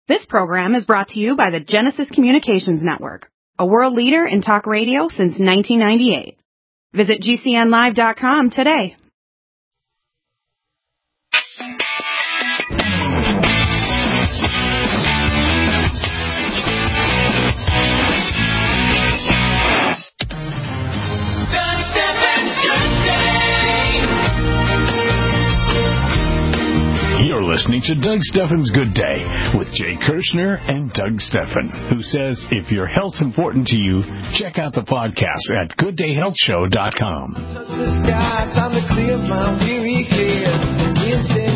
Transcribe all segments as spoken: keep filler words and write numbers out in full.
This program is brought to you by the Genesis Communications Network, a world leader in talk radio since nineteen ninety-eight. Visit G C N live dot com today. You're listening to Doug Stephan's Good Day with Jay Kirshner and Doug Stephan, who says if your health's important to you, check out the podcast at good day health show dot com. Touch the sky, time to clear my weary head. Wednesday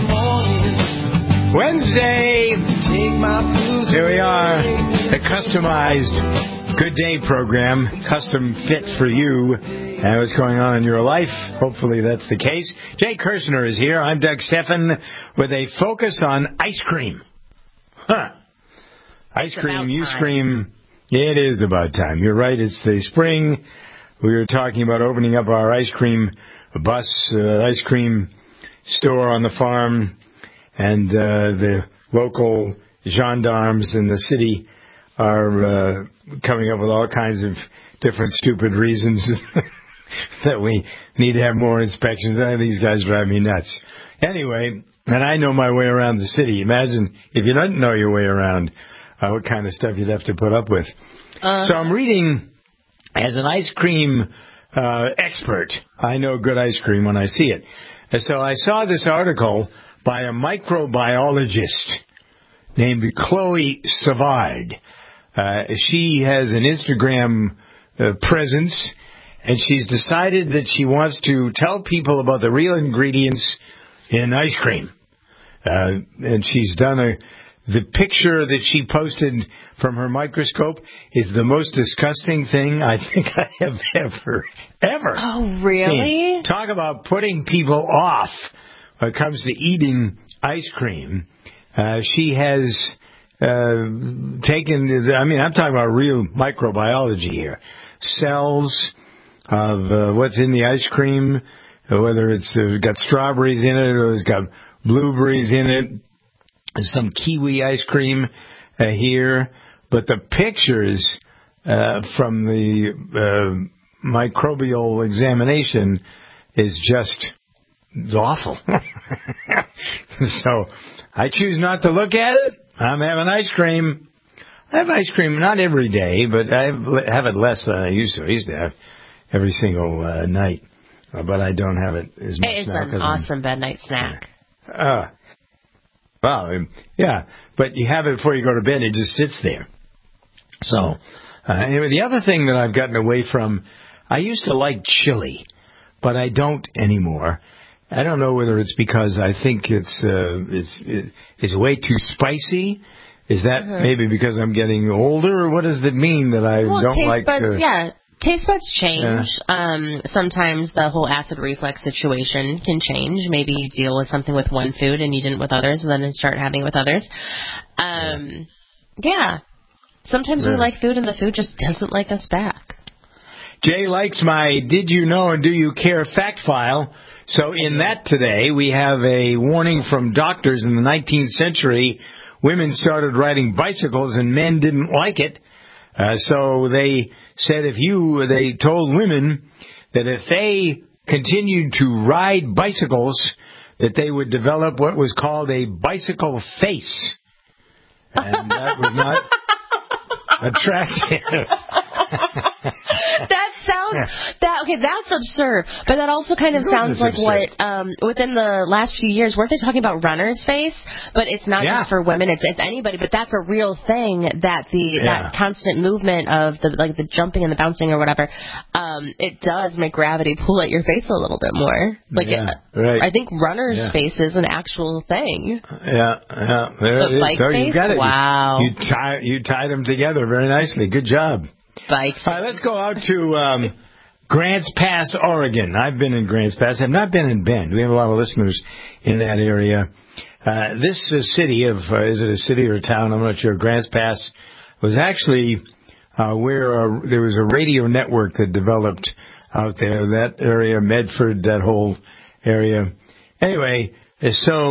morning. Wednesday. Take my blues. Here we are, the customized Good Day program, custom fit for you and what's going on in your life. Hopefully that's the case. Jay Kirshner is here. I'm Doug Stephan with a focus on ice cream. Huh. Ice it's cream, you scream. It is about time. You're right. It's the spring. We were talking about opening up our ice cream bus, uh, ice cream store on the farm, and uh, the local gendarmes in the city are uh, coming up with all kinds of different stupid reasons that we need to have more inspections. These guys drive me nuts. Anyway, and I know my way around the city. Imagine if you don't know your way around, uh, what kind of stuff you'd have to put up with. Uh, so I'm reading, as an ice cream uh, expert, I know good ice cream when I see it. And so I saw this article by a microbiologist named Chloe Savard. Uh, she has an Instagram uh, presence, and she's decided that she wants to tell people about the real ingredients in ice cream. Uh, and she's done a, the picture that she posted from her microscope is the most disgusting thing I think I have ever, ever Oh, really? seen. Talk about putting people off when it comes to eating ice cream. Uh, she has uh, taken, I mean, I'm talking about real microbiology here. Cells of uh, what's in the ice cream, uh, whether it's uh, got strawberries in it or it's got blueberries in it, some kiwi ice cream uh, here. But the pictures uh, from the uh, microbial examination is just awful. So I choose not to look at it. I'm having ice cream. I have ice cream not every day, but I have it less than I used to. I used to have every single uh, night, uh, but I don't have it as much it's now. It's an awesome bed night snack. Uh, well, yeah, but you have it before you go to bed. It just sits there. So, uh, anyway, the other thing that I've gotten away from, I used to like chili, but I don't anymore. I don't know whether it's because I think it's uh, it's it, it's way too spicy. Is that mm-hmm. maybe because I'm getting older, or what does it mean that I well, don't taste like? Buds, uh, yeah, taste buds change. Yeah. Um, sometimes the whole acid reflux situation can change. Maybe you deal with something with one food and you didn't with others, and then you start having it with others. Um, yeah. yeah. Sometimes yeah. we like food, and the food just doesn't like us back. Jay likes my Did You Know and Do You Care fact file. So in that today, we have a warning from doctors in the nineteenth century. Women started riding bicycles and men didn't like it. Uh, so they said if you, they told women that if they continued to ride bicycles, that they would develop what was called a bicycle face. And that was not attractive. That sounds that okay. That's absurd, but that also kind of sounds like absurd. what um, within the last few years weren't they talking about runner's face? But it's not yeah. just for women; it's it's anybody. But that's a real thing. That the yeah. that constant movement of the like the jumping and the bouncing or whatever, um, it does make gravity pull at your face a little bit more. Like yeah, it, right. I think runner's yeah. face is an actual thing. Yeah, yeah. There but it is. bike So face? you got it. Wow. You, you tie you tied them together very nicely. Good job. Bike. All right, let's go out to um, Grants Pass, Oregon. I've been in Grants Pass. I've not been in Bend. We have a lot of listeners in that area. Uh, this uh, city of, uh, is it a city or a town? I'm not sure. Grants Pass was actually uh, where uh, there was a radio network that developed out there. That area, Medford, that whole area. Anyway, so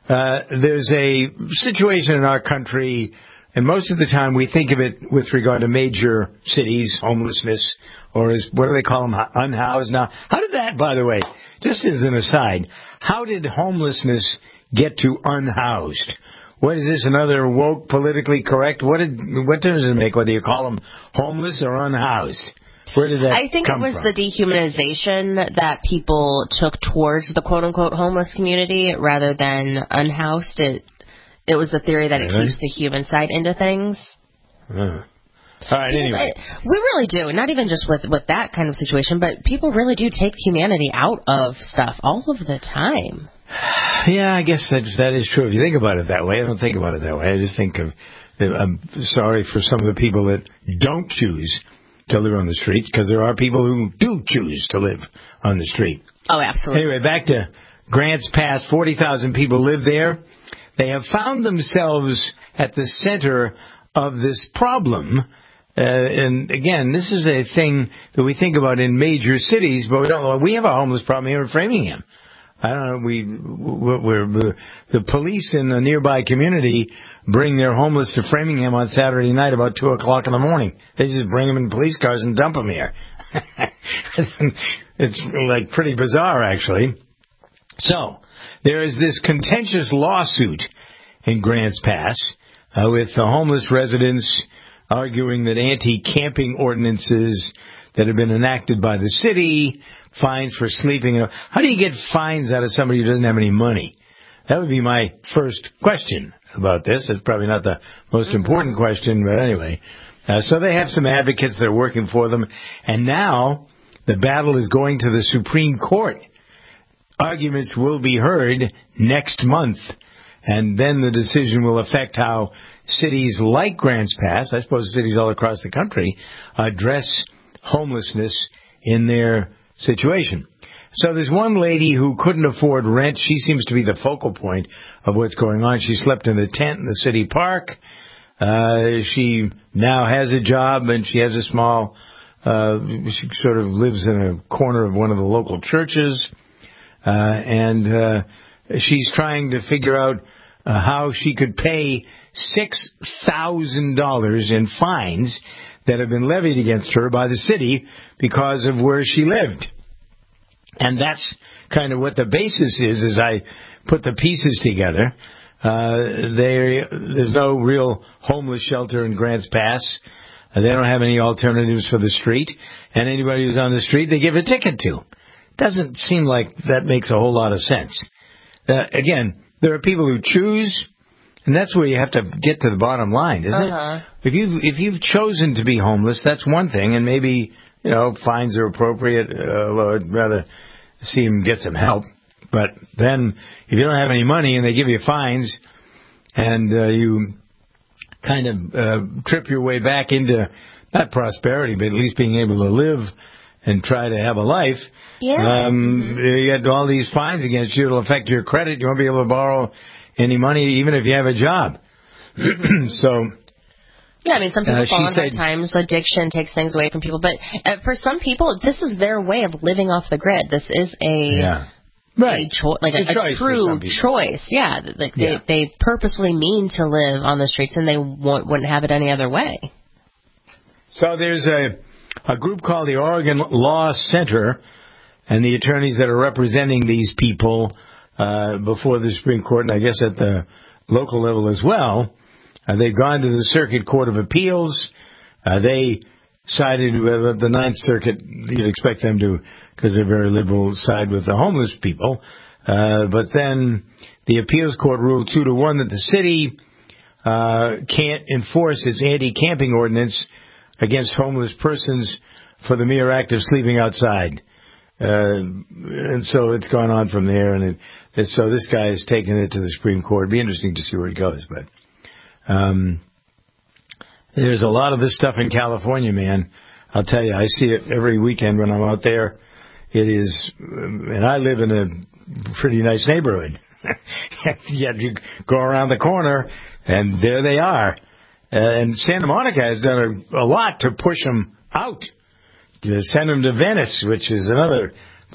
Uh, there's a situation in our country, and most of the time we think of it with regard to major cities, homelessness, or as, what do they call them, unhoused now. How did that, by the way, just as an aside, how did homelessness get to unhoused? What is this, another woke, politically correct? What did, what difference does it make whether you call them homeless or unhoused? Where did that I think come it was from? the dehumanization that people took towards the quote-unquote homeless community rather than unhoused. It it was the theory that it Really? keeps the human side into things. Uh. All right, Because anyway. I, we really do. Not even just with, with that kind of situation, but people really do take humanity out of stuff all of the time. Yeah, I guess that, that is true. If you think about it that way, I don't think about it that way. I just think of, I'm sorry for some of the people that don't choose to live on the streets, because there are people who do choose to live on the street. Oh, absolutely. Anyway, back to Grants Pass. forty thousand people live there. They have found themselves at the center of this problem. Uh, and again, this is a thing that we think about in major cities, but we don't. We have a homeless problem here in Framingham. I don't know. We, we're, the police in the nearby community bring their homeless to Framingham on Saturday night about two o'clock in the morning. They just bring them in police cars and dump them here. It's like pretty bizarre, actually. So there is this contentious lawsuit in Grants Pass uh, with the homeless residents arguing that anti-camping ordinances that have been enacted by the city, fines for sleeping. How do you get fines out of somebody who doesn't have any money? That would be my first question about this. It's probably not the most important question, but anyway. Uh, so they have some advocates that are working for them, and now the battle is going to the Supreme Court. Arguments will be heard next month, and then the decision will affect how cities like Grants Pass, I suppose cities all across the country, address homelessness in their situation. So there's one lady who couldn't afford rent. She seems to be the focal point of what's going on. She slept in a tent in the city park. Uh, she now has a job, and she has a small, uh, she sort of lives in a corner of one of the local churches. Uh, and uh, she's trying to figure out uh, how she could pay six thousand dollars in fines that have been levied against her by the city because of where she lived. And that's kind of what the basis is, as I put the pieces together. Uh, there, there's no real homeless shelter in Grants Pass. Uh, they don't have any alternatives for the street. And anybody who's on the street, they give a ticket to. Doesn't seem like that makes a whole lot of sense. Uh, again, there are people who choose, and that's where you have to get to the bottom line, isn't uh-huh. it? If you've, if you've chosen to be homeless, that's one thing, and maybe, you know, fines are appropriate, uh, although I'd rather see him get some help. But then, if you don't have any money and they give you fines, and uh, you kind of uh, trip your way back into, not prosperity, but at least being able to live and try to have a life, yeah. um, mm-hmm. you get all these fines against you. It'll affect your credit. You won't be able to borrow any money, even if you have a job. Mm-hmm. So... Yeah, I mean, some people Uh, fall on said, hard times. Addiction takes things away from people. But uh, for some people, this is their way of living off the grid. This is a, yeah. right. a cho- like a, a, choice a true choice. Yeah, like yeah. They, they purposely mean to live on the streets, and they won't, wouldn't have it any other way. So there's a, a group called the Oregon Law Center, and the attorneys that are representing these people uh, before the Supreme Court, and I guess at the local level as well. Uh, they've gone to the Circuit Court of Appeals. Uh, they sided with the Ninth Circuit. You'd expect them to, because they're very liberal, side with the homeless people. Uh, but then the appeals court ruled two to one that the city uh, can't enforce its anti-camping ordinance against homeless persons for the mere act of sleeping outside. Uh, and so it's gone on from there. And it, it, so this guy has taken it to the Supreme Court. It'd be interesting to see where it goes, but. Um, there's a lot of this stuff in California, man. I'll tell you, I see it every weekend when I'm out there. It is, and I live in a pretty nice neighborhood. Yet you go around the corner, and there they are. And Santa Monica has done a, a lot to push them out, to send them to Venice, which is another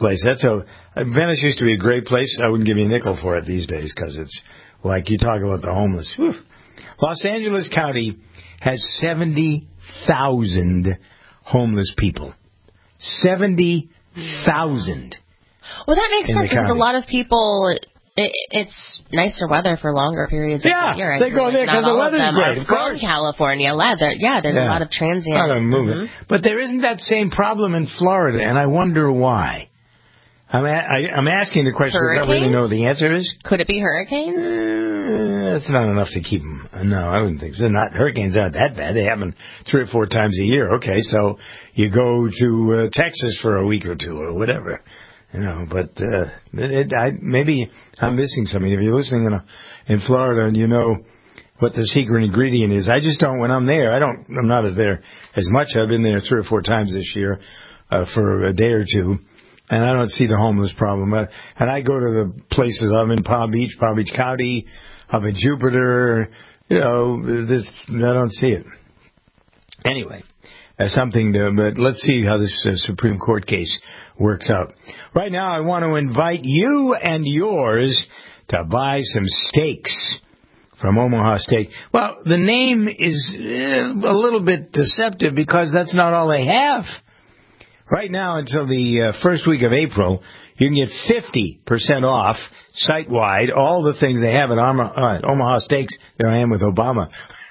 place. That's a Venice used to be a great place. I wouldn't give you a nickel for it these days because it's like you talk about the homeless. Whew. Los Angeles County has seventy thousand homeless people. seventy thousand. Well, that makes sense because county. a lot of people, it, it's nicer weather for longer periods yeah, of the year. I they go like there because the weather's great. Of from California. There, yeah, there's yeah. a lot of transient. A lot of movement. Mm-hmm. But there isn't that same problem in Florida, and I wonder why. I'm, a, I, I'm asking the question because I don't really know the answer is. Could it be hurricanes? Uh, that's not enough to keep them. No, I wouldn't think so. Not Hurricanes aren't that bad. They happen three or four times a year. Okay, so you go to uh, Texas for a week or two or whatever. You know, but uh, it, I, maybe I'm missing something. If you're listening in, a, in Florida and you know what the secret ingredient is, I just don't. When I'm there, I don't. I'm not as there as much. I've been there three or four times this year uh, for a day or two. And I don't see the homeless problem. And I go to the places. I'm in Palm Beach, Palm Beach County. I'm in Jupiter. You know, this, I don't see it. Anyway, uh, something to, but let's see how this uh, Supreme Court case works out. Right now, I want to invite you and yours to buy some steaks from Omaha Steak. Well, the name is uh, a little bit deceptive because that's not all they have. Right now, until the uh, first week of April, you can get fifty percent off site-wide all the things they have at Omaha, uh, Omaha Steaks. There I am with Obama.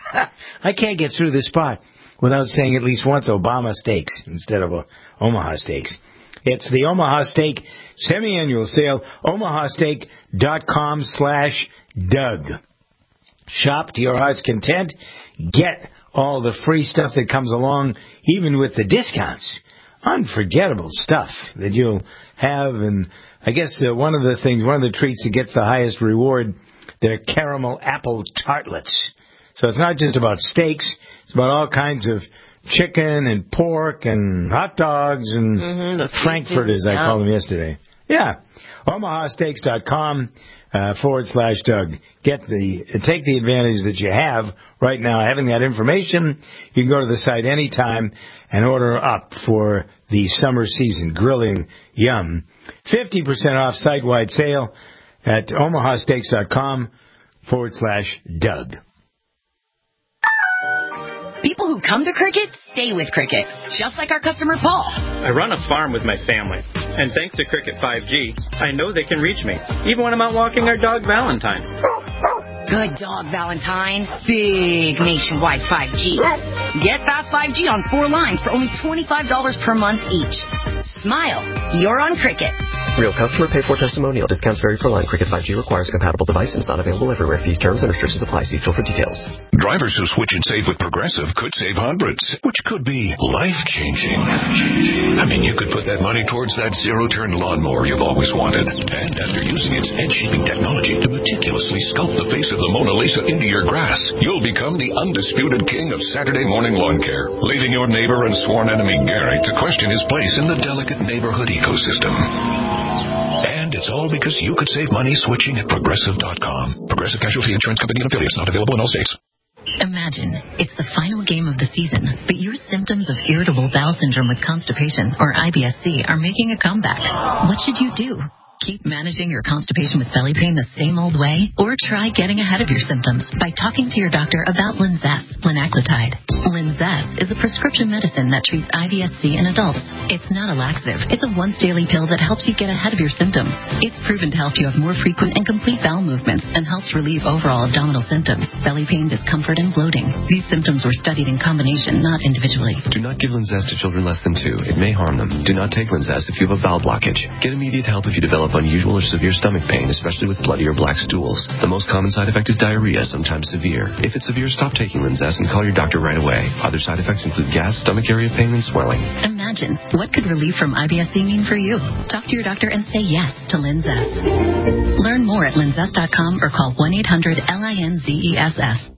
I can't get through this spot without saying at least once Obama Steaks instead of uh, Omaha Steaks. It's the Omaha Steak semi-annual sale, omahasteak.com slash Doug. Shop to your heart's content. Get all the free stuff that comes along, even with the discounts. Unforgettable stuff that you'll have, and I guess uh, one of the things, one of the treats that gets the highest reward, they're caramel apple tartlets. So it's not just about steaks, it's about all kinds of chicken and pork and hot dogs and mm-hmm, frankfurters, I called them yesterday. Yeah, omahasteaks.com uh, forward slash Doug. Get the, take the advantage that you have right now. Having that information, you can go to the site anytime and order up for the summer season grilling yum. fifty percent off site-wide sale at omahasteaks.com forward slash Doug. People who come to Cricket stay with Cricket, just like our customer Paul. I run a farm with my family, and thanks to Cricket five G, I know they can reach me, even when I'm out walking our dog Valentine. Good dog, Valentine. Big nationwide five G. Get fast five G on four lines for only twenty-five dollars per month each. Smile. You're on Cricket. Real customer pay for testimonial. Discounts vary per line. Cricket five G requires a compatible device and is not available everywhere. Fees, terms, and restrictions apply. See store for details. Drivers who switch and save with Progressive could save hundreds, which could be life-changing. I mean, you could put that money towards that zero-turn lawnmower you've always wanted. And after using its edge-shaping technology to meticulously sculpt the face of the Mona Lisa into your grass, you'll become the undisputed king of Saturday morning lawn care, leaving your neighbor and sworn enemy Gary to question his place in the delicate neighborhood ecosystem. And it's all because you could save money switching at Progressive dot com. Progressive Casualty Insurance Company and affiliates, not available in all states. Imagine it's the final game of the season, but your symptoms of irritable bowel syndrome with constipation, or I B S C, are making a comeback. What should you do? Keep managing your constipation with belly pain the same old way? Or try getting ahead of your symptoms by talking to your doctor about Linzess, linaclotide. Linzess is a prescription medicine that treats I B S C in adults. It's not a laxative. It's a once-daily pill that helps you get ahead of your symptoms. It's proven to help you have more frequent and complete bowel movements and helps relieve overall abdominal symptoms, belly pain, discomfort, and bloating. These symptoms were studied in combination, not individually. Do not give Linzess to children less than two. It may harm them. Do not take Linzess if you have a bowel blockage. Get immediate help if you develop unusual or severe stomach pain, especially with bloody or black stools. The most common side effect is diarrhea, sometimes severe. If it's severe, stop taking Linzess and call your doctor right away. Other side effects include gas, stomach area pain, and swelling. Imagine, what could relief from I B S C mean for you? Talk to your doctor and say yes to Linzess. Learn more at linzess dot com or call one eight hundred L I N Z E S S.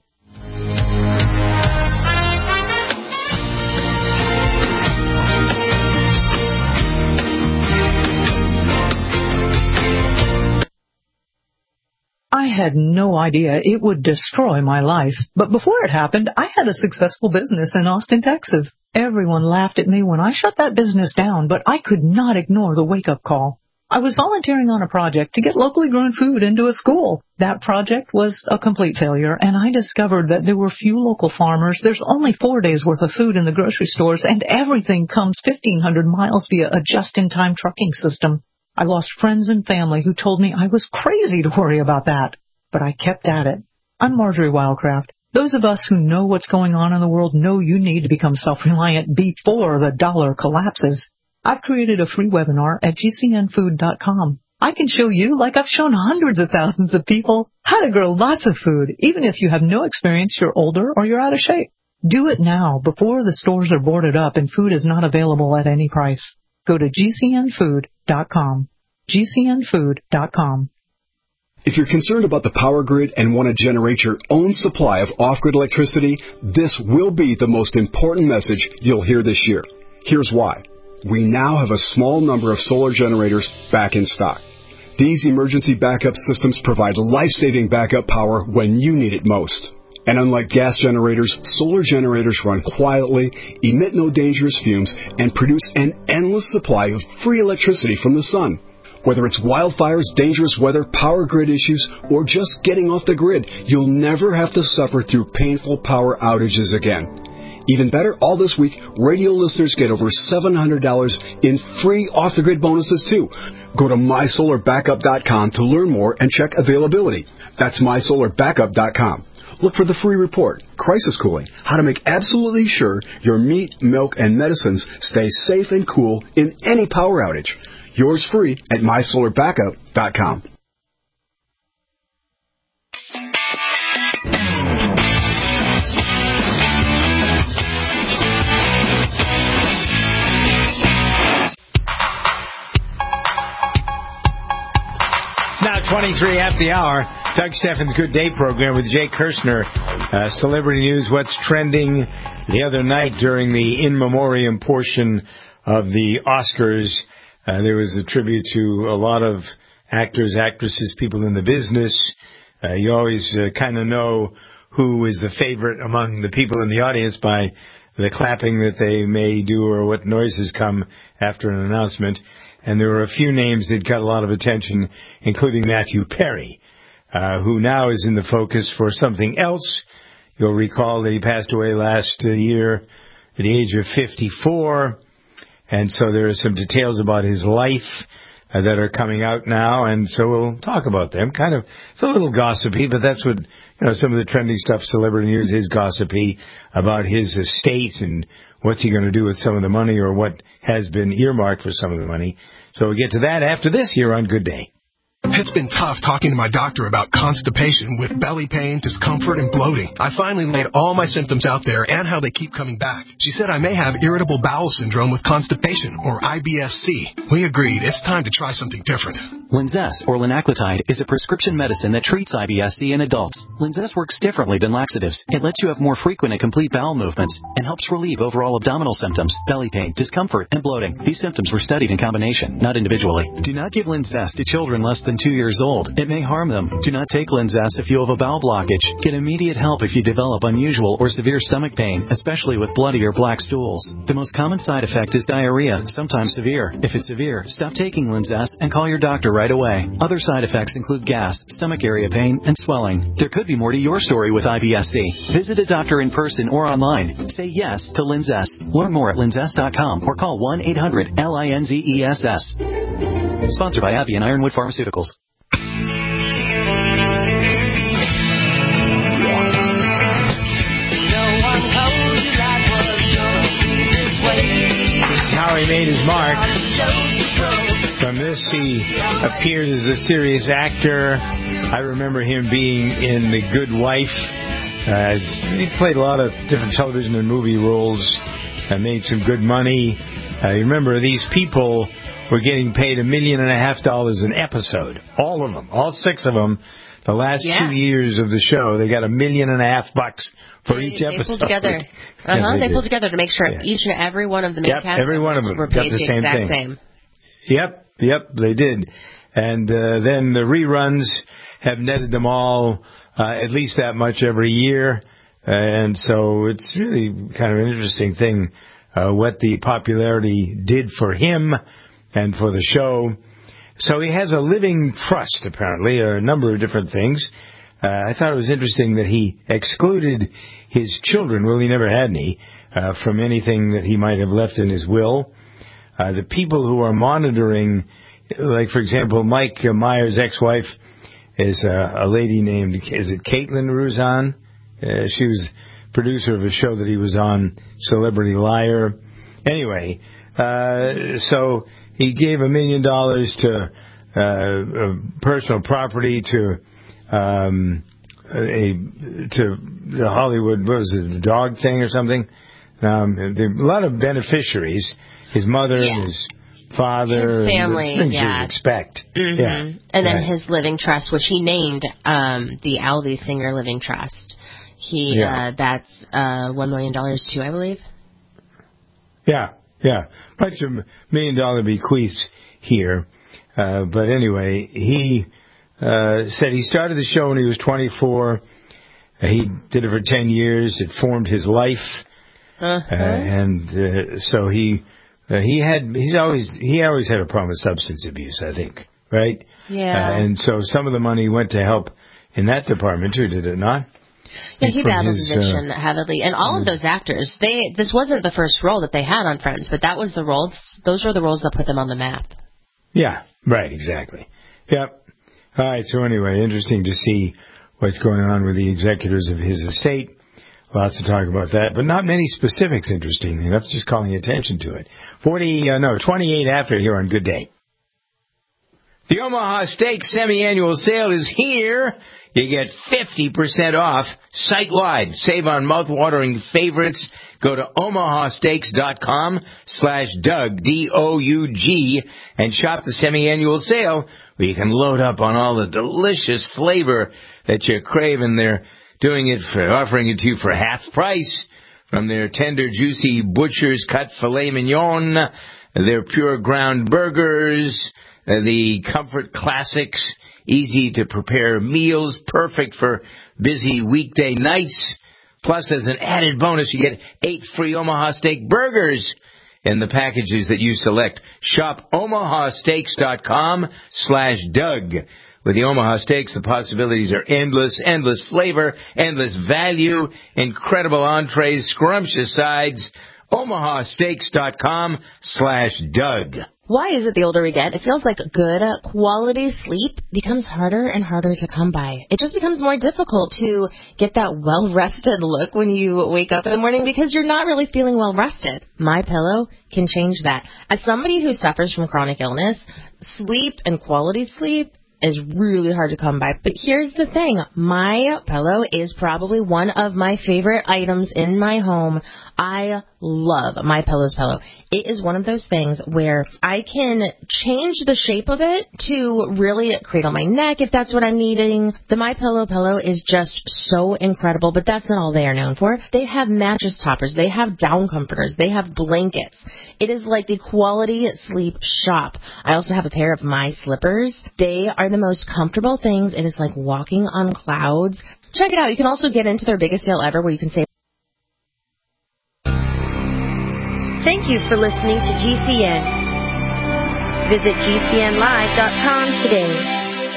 I had no idea it would destroy my life. But before it happened, I had a successful business in Austin, Texas. Everyone laughed at me when I shut that business down, but I could not ignore the wake-up call. I was volunteering on a project to get locally grown food into a school. That project was a complete failure, and I discovered that there were few local farmers. There's only four days' worth of food in the grocery stores, and everything comes fifteen hundred miles via a just-in-time trucking system. I lost friends and family who told me I was crazy to worry about that, but I kept at it. I'm Marjorie Wildcraft. Those of us who know what's going on in the world know you need to become self-reliant before the dollar collapses. I've created a free webinar at G C N food dot com. I can show you, like I've shown hundreds of thousands of people, how to grow lots of food, even if you have no experience, you're older, or you're out of shape. Do it now, before the stores are boarded up and food is not available at any price. Go to G C N food dot com. G C N food dot com. If you're concerned about the power grid and want to generate your own supply of off-grid electricity, this will be the most important message you'll hear this year. Here's why. We now have a small number of solar generators back in stock. These emergency backup systems provide life-saving backup power when you need it most. And unlike gas generators, solar generators run quietly, emit no dangerous fumes, and produce an endless supply of free electricity from the sun. Whether it's wildfires, dangerous weather, power grid issues, or just getting off the grid, you'll never have to suffer through painful power outages again. Even better, all this week, radio listeners get over seven hundred dollars in free off-the-grid bonuses, too. Go to my solar backup dot com to learn more and check availability. That's my solar backup dot com. Look for the free report, Crisis Cooling, how to make absolutely sure your meat, milk, and medicines stay safe and cool in any power outage. Yours free at my solar backup dot com. Now twenty-three after the hour. Doug Steffens' Good Day program with Jay Kirshner. Uh, celebrity news, what's trending the other night during the in memoriam portion of the Oscars. Uh, there was a tribute to a lot of actors, actresses, people in the business. Uh, you always uh, kind of know who is the favorite among the people in the audience by the clapping that they may do or what noises come after an announcement. And there were a few names that got a lot of attention, including Matthew Perry, uh, who now is in the focus for something else. You'll recall that he passed away last uh, year at the age of fifty-four. And so there are some details about his life uh, that are coming out now, and so we'll talk about them. Kind of, it's a little gossipy, but that's what, you know, some of the trending stuff, celebrity news, is gossipy about his estate and what's he going to do with some of the money or what has been earmarked for some of the money. So we'll get to that after this here on Good Day. It's been tough talking to my doctor about constipation with belly pain, discomfort, and bloating. I finally laid all my symptoms out there and how they keep coming back. She said I may have irritable bowel syndrome with constipation, or I B S C. We agreed it's time to try something different. Linzess, or linaclotide, is a prescription medicine that treats I B S C in adults. Linzess works differently than laxatives. It lets you have more frequent and complete bowel movements and helps relieve overall abdominal symptoms, belly pain, discomfort, and bloating. These symptoms were studied in combination, not individually. Do not give Linzess to children less than two years old. It may harm them. Do not take Linzess if you have a bowel blockage. Get immediate help if you develop unusual or severe stomach pain, especially with bloody or black stools. The most common side effect is diarrhea, sometimes severe. If it's severe, stop taking Linzess and call your doctor right away. Other side effects include gas, stomach area pain, and swelling. There could be more to your story with I B S C. Visit a doctor in person or online. Say yes to Linzess. Learn more at linzess dot com or call one eight hundred L I N Z E S S. Sponsored by Abbey and Ironwood Pharmaceuticals. How he made his mark. From this, he appeared as a serious actor. I remember him being in The Good Wife. Uh, he played a lot of different television and movie roles and made some good money. I uh, remember these people were getting paid a million and a half dollars an episode. All of them, all six of them. The last yeah. two years of the show, they got a million and a half bucks for they, each episode. They pulled together. Uh-huh, yeah, they, they pulled together to make sure yeah. each and every one of the main yep, cast every one of them were got paid the, the same exact thing. same. Yep, yep, they did. And uh, then the reruns, have netted them all uh, at least that much every year. And so it's really kind of an interesting thing uh, what the popularity did for him and for the show. So he has a living trust, apparently, a number of different things. Uh, I thought it was interesting that he excluded his children, well, he never had any, uh, from anything that he might have left in his will. Uh, the people who are monitoring, like, for example, Mike uh, Myers' ex-wife is uh, a lady named, is it Caitlin Ruzan? Uh, she was producer of a show that he was on, Celebrity Liar. Anyway, uh, so he gave a million dollars to uh, uh, personal property to um, a to the Hollywood, what was it, the dog thing or something? Um, there, a lot of beneficiaries. His mother yeah. and his father. His family, and things yeah. you'd expect. Mm-hmm. Yeah. And then right. his living trust, which he named um, the Aldi Singer Living Trust. He yeah. uh, that's uh, one million dollars too, I believe. Yeah, yeah, bunch of million dollar bequeaths here. Uh, but anyway, he uh, said he started the show when he was twenty-four. Uh, he did it for ten years. It formed his life, uh-huh. uh, and uh, so he uh, he had he's always he always had a problem with substance abuse, I think, right? Yeah. Uh, and so some of the money went to help in that department too, did it not? Yeah, he battled his, addiction uh, heavily, and all of those actors. They this wasn't the first role that they had on Friends, but that was the role. Those were the roles that put them on the map. Yeah, right, exactly. Yep. All right. So anyway, interesting to see what's going on with the executors of his estate. Lots to talk about that, but not many specifics. Interestingly enough, just calling attention to it. Forty, uh, no, twenty-eight after here on Good Day. The Omaha Steaks semi-annual sale is here. You get fifty percent off site-wide. Save on mouth-watering favorites. Go to omahasteaks.com slash Doug, D O U G, and shop the semi-annual sale where you can load up on all the delicious flavor that you crave. And they're doing it for, offering it to you for half price. From their tender, juicy butcher's cut filet mignon, their pure ground burgers, the Comfort Classics, easy-to-prepare meals, perfect for busy weekday nights. Plus, as an added bonus, you get eight free Omaha Steak burgers in the packages that you select. Shop omahasteaks.com slash Doug. With the Omaha Steaks, the possibilities are endless, endless flavor, endless value, incredible entrees, scrumptious sides. omahasteaks.com slash Doug. Why is it the older we get, it feels like good quality sleep becomes harder and harder to come by? It just becomes more difficult to get that well-rested look when you wake up in the morning because you're not really feeling well-rested. MyPillow can change that. As somebody who suffers from chronic illness, sleep and quality sleep is really hard to come by. But here's the thing. MyPillow is probably one of my favorite items in my home. I love MyPillow's pillow. It is one of those things where I can change the shape of it to really cradle my neck if that's what I'm needing. The MyPillow pillow is just so incredible, but that's not all they are known for. They have mattress toppers. They have down comforters. They have blankets. It is like the quality sleep shop. I also have a pair of My Slippers. They are the most comfortable things. It is like walking on clouds. Check it out. You can also get into their biggest sale ever where you can save. Thank you for listening to G C N. Visit G C N live dot com today.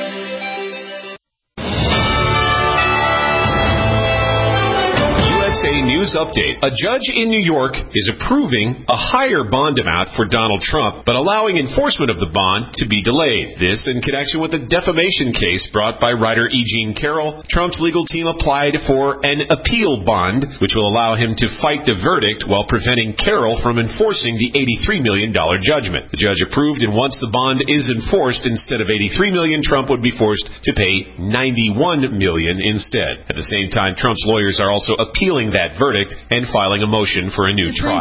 U S A News Update. A judge in New York is approving a higher bond amount for Donald Trump, but allowing enforcement of the bond to be delayed. This in connection with a defamation case brought by writer E. Jean Carroll. Trump's legal team applied for an appeal bond, which will allow him to fight the verdict while preventing Carroll from enforcing the eighty-three million dollars judgment. The judge approved, and once the bond is enforced, instead of eighty-three million dollars, Trump would be forced to pay ninety-one million dollars instead. At the same time, Trump's lawyers are also appealing that verdict and filing a motion for a new trial.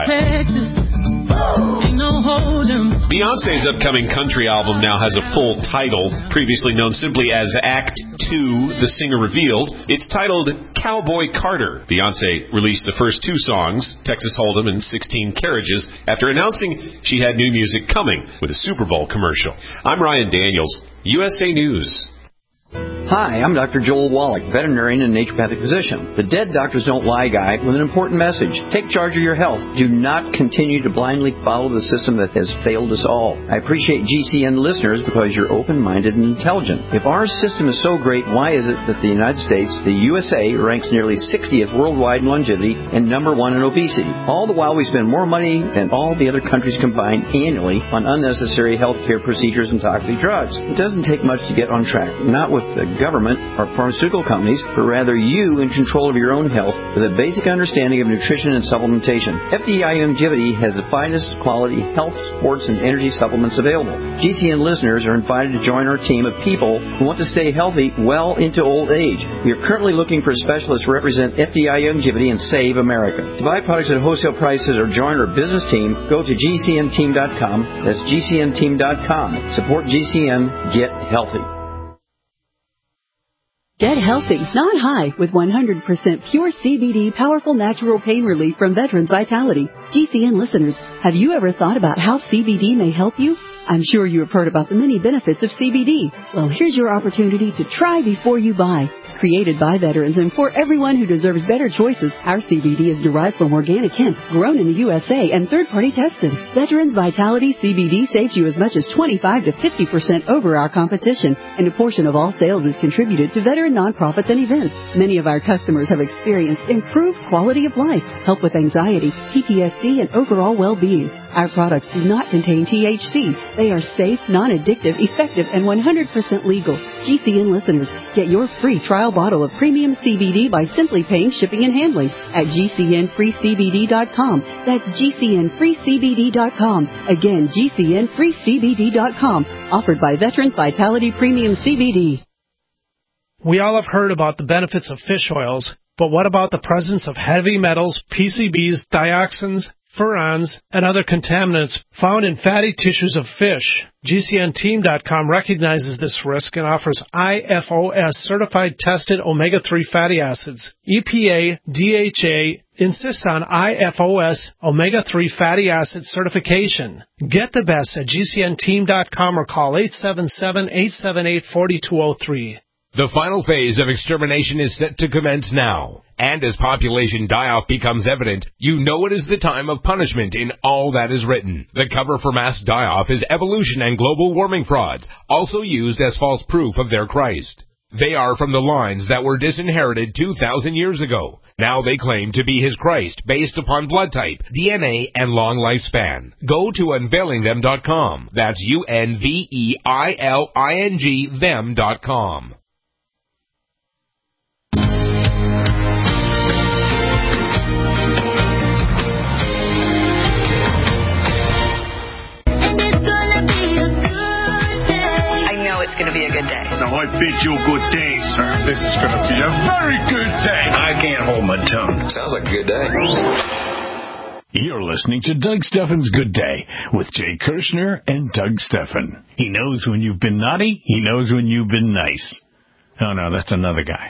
Beyonce's upcoming country album now has a full title, previously known simply as Act two, the singer revealed. It's titled Cowboy Carter. Beyonce released the first two songs, Texas Hold'em and sixteen Carriages, after announcing she had new music coming with a Super Bowl commercial. I'm Ryan Daniels, U S A News. Hi, I'm Doctor Joel Wallach, veterinarian and naturopathic physician. The Dead Doctors Don't Lie guy with an important message. Take charge of your health. Do not continue to blindly follow the system that has failed us all. I appreciate G C N listeners because you're open-minded and intelligent. If our system is so great, why is it that the United States, the U S A, ranks nearly sixtieth worldwide in longevity and number one in obesity? All the while we spend more money than all the other countries combined annually on unnecessary healthcare procedures and toxic drugs. It doesn't take much to get on track. Not with the government or pharmaceutical companies, but rather you in control of your own health with a basic understanding of nutrition and supplementation. F D I Longevity has the finest quality health, sports, and energy supplements available. G C N listeners are invited to join our team of people who want to stay healthy well into old age. We are currently looking for specialists to represent F D I Longevity and Save America. To buy products at wholesale prices or join our business team, go to G C N team dot com. That's G C N team dot com. Support G C N. Get healthy. Get healthy, not high, with one hundred percent pure C B D powerful natural pain relief from Veterans Vitality. G C N listeners, have you ever thought about how C B D may help you? I'm sure you have heard about the many benefits of C B D. Well, here's your opportunity to try before you buy. Created by veterans and for everyone who deserves better choices, our C B D is derived from organic hemp, grown in the U S A, and third-party tested. Veterans Vitality C B D saves you as much as twenty-five to fifty percent over our competition, and a portion of all sales is contributed to veteran nonprofits and events. Many of our customers have experienced improved quality of life, help with anxiety, P T S D, and overall well-being. Our products do not contain T H C. They are safe, non-addictive, effective, and one hundred percent legal. G C N listeners, get your free trial bottle of premium C B D by simply paying shipping and handling at G C N free C B D dot com. That's G C N free C B D dot com. Again, G C N free C B D dot com. Offered by Veterans Vitality Premium C B D. We all have heard about the benefits of fish oils, but what about the presence of heavy metals, P C Bs, dioxins, furans, and other contaminants found in fatty tissues of fish? G C N team dot com recognizes this risk and offers I F O S certified tested omega three fatty acids. E P A, D H A insists on I F O S omega three fatty acid certification. Get the best at G C N team dot com or call eight seven seven, eight seven eight, four two zero three. The final phase of extermination is set to commence now. And as population die-off becomes evident, you know it is the time of punishment in all that is written. The cover for mass die-off is evolution and global warming frauds, also used as false proof of their Christ. They are from the lines that were disinherited two thousand years ago. Now they claim to be his Christ based upon blood type, D N A, and long lifespan. Go to unveiling them dot com. That's U N V E I L I N G them dot com. It's going to be a good day. No, I bid you a good day, sir. This is going to be a very good day. I can't hold my tongue. Sounds like a good day. You're listening to Doug Steffen's Good Day with Jay Kirshner and Doug Steffen. He knows when you've been naughty. He knows when you've been nice. Oh, no, that's another guy.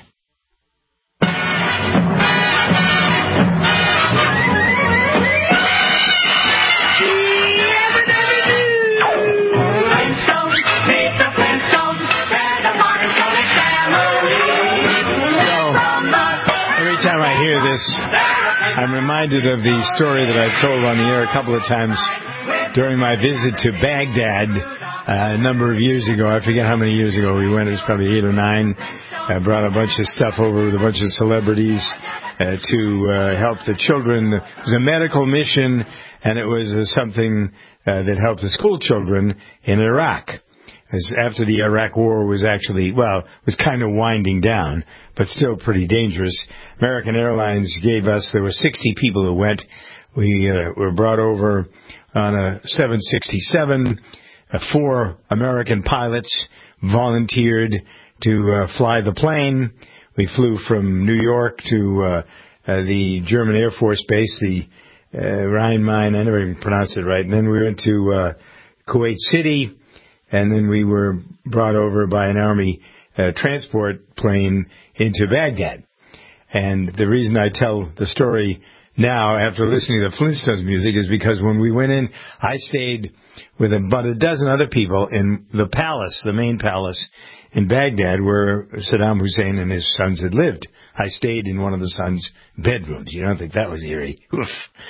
Every time I hear this, I'm reminded of the story that I've told on the air a couple of times during my visit to Baghdad uh, a number of years ago. I forget how many years ago we went. It was probably eight or nine. I brought a bunch of stuff over with a bunch of celebrities uh, to uh, help the children. It was a medical mission, and it was uh, something uh, that helped the school children in Iraq. As after the Iraq War was actually, well, was kind of winding down, but still pretty dangerous. American Airlines gave us, there were sixty people who went. We uh, were brought over on a seven sixty-seven. Uh, four American pilots volunteered to uh, fly the plane. We flew from New York to uh, uh, the German Air Force Base, the uh, Rhein-Main, I never even pronounced it right. And then we went to uh, Kuwait City. And then we were brought over by an Army uh, transport plane into Baghdad. And the reason I tell the story now, after listening to the Flintstones music, is because when we went in, I stayed with about a dozen other people in the palace, the main palace in Baghdad where Saddam Hussein and his sons had lived. I stayed in one of the sons' bedrooms. You don't think that was eerie? Oof.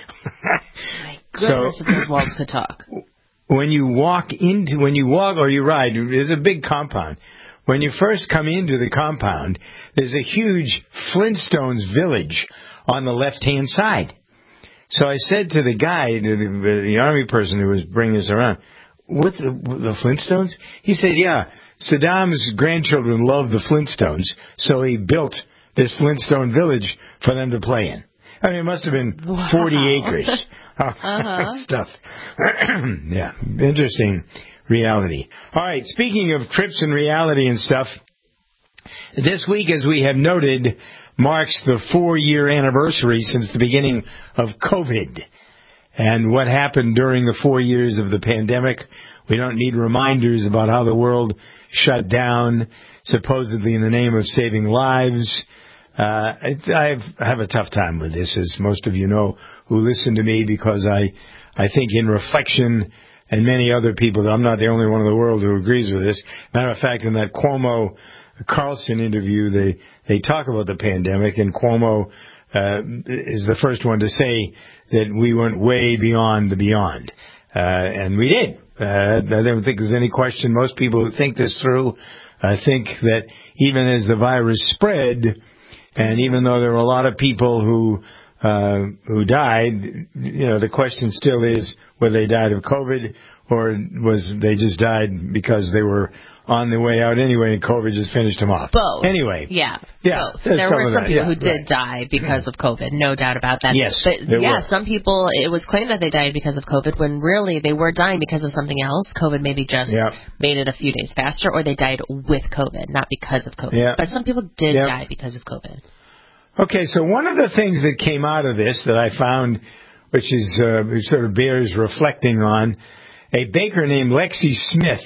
My goodness, if those walls could talk. When you walk into, when you walk or you ride, there's a big compound. When you first come into the compound, there's a huge Flintstones village on the left-hand side. So I said to the guy, the, the, the army person who was bringing us around, what, the, the Flintstones? He said, yeah, Saddam's grandchildren loved the Flintstones, so he built this Flintstone village for them to play in. I mean, it must have been wow. forty acres. uh-huh. Stuff. Yeah, interesting reality. All right, speaking of trips and reality and stuff, this week, as we have noted, marks the four-year anniversary since the beginning of COVID. And what happened during the four years of the pandemic, we don't need reminders about how the world shut down, supposedly in the name of saving lives. Uh, I, I have a tough time with this, as most of you know who listen to me, because I, I think in reflection, and many other people, I'm not the only one in the world who agrees with this. Matter of fact, in that Cuomo Carlson interview, they, they talk about the pandemic, and Cuomo uh, is the first one to say that we went way beyond the beyond. Uh, and we did. Uh, I don't think there's any question. Most people who think this through uh, think that even as the virus spread, and even though there were a lot of people who uh, who died, you know, the question still is whether they died of COVID or was they just died because they were on the way out anyway and COVID just finished them off. Both. Anyway. Yeah. Yeah. Both. There some were some that. people yeah, who did right. die because of COVID, no doubt about that. Yes. But yeah, were. some people, it was claimed that they died because of COVID when really they were dying because of something else. COVID maybe just yep. made it a few days faster, or they died with COVID, not because of COVID. Yep. But some people did yep. die because of COVID. Okay, so one of the things that came out of this that I found, which is uh, which sort of bears reflecting on, a baker named Lexi Smith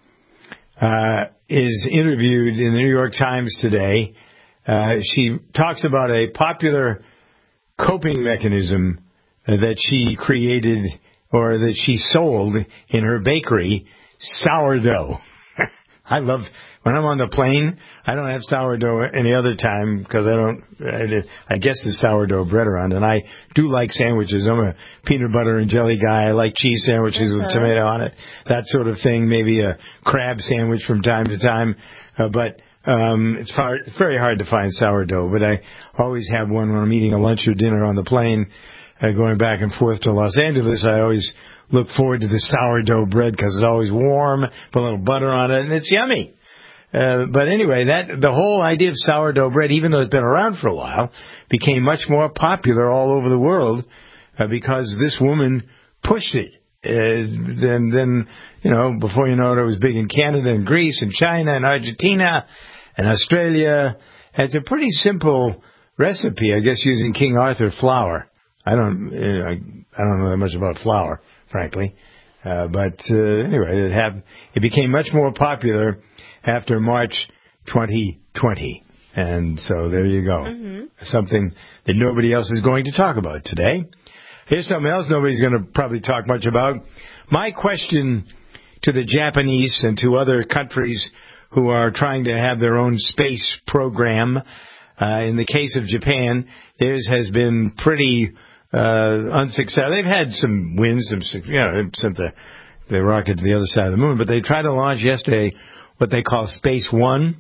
uh, is interviewed in the New York Times today. Uh, she talks about a popular coping mechanism uh, that she created or that she sold in her bakery, sourdough. I love, when I'm on the plane, I don't have sourdough any other time because I don't, I, I guess there's sourdough bread around, and I do like sandwiches. I'm a peanut butter and jelly guy. I like cheese sandwiches uh-huh. with tomato on it, that sort of thing, maybe a crab sandwich from time to time, uh, but um, it's, hard, it's very hard to find sourdough, but I always have one when I'm eating a lunch or dinner on the plane, uh, going back and forth to Los Angeles. I always look forward to the sourdough bread because it's always warm, put a little butter on it, and it's yummy. Uh, but anyway, that the whole idea of sourdough bread, even though it's been around for a while, became much more popular all over the world uh, because this woman pushed it. Uh, then, then, you know, before you know it, it was big in Canada and Greece and China and Argentina and Australia. It's a pretty simple recipe, I guess, using King Arthur flour. I don't, uh, I, I don't know that much about flour, frankly. Uh, but uh, anyway, it, had, it became much more popular after March twenty twenty. And so there you go. Mm-hmm. Something that nobody else is going to talk about today. Here's something else nobody's going to probably talk much about. My question to the Japanese and to other countries who are trying to have their own space program, uh, in the case of Japan, theirs has been pretty uh, unsuccessful. They've had some wins, some, you know, they sent the, the rocket to the other side of the moon, but they tried to launch yesterday what they call Space One.